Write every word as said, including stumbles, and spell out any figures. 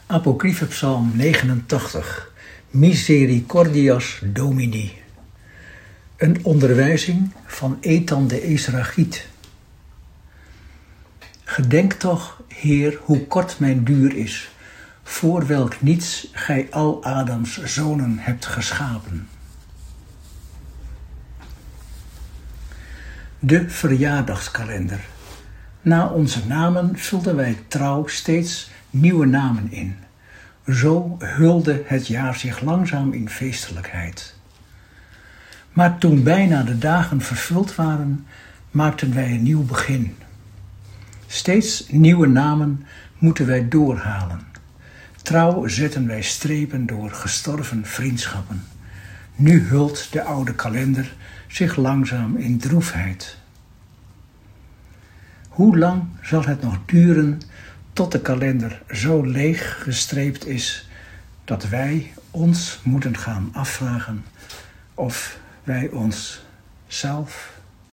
Apocryphe Psalm negenentachtig. Misericordias Domini. Een onderwijzing van Ethan de Ezrachiet. Gedenk toch, Heer, hoe kort mijn duur is, voor welk niets gij al Adams zonen hebt geschapen. De verjaardagskalender. Na onze namen vulden wij trouw steeds nieuwe namen in. Zo hulde het jaar zich langzaam in feestelijkheid. Maar toen bijna de dagen vervuld waren, maakten wij een nieuw begin. Steeds nieuwe namen moeten wij doorhalen. Trouw zetten wij strepen door gestorven vriendschappen. Nu hult de oude kalender zich langzaam in droefheid. Hoe lang zal het nog duren tot de kalender zo leeg gestreept is dat wij ons moeten gaan afvragen of wij ons zelf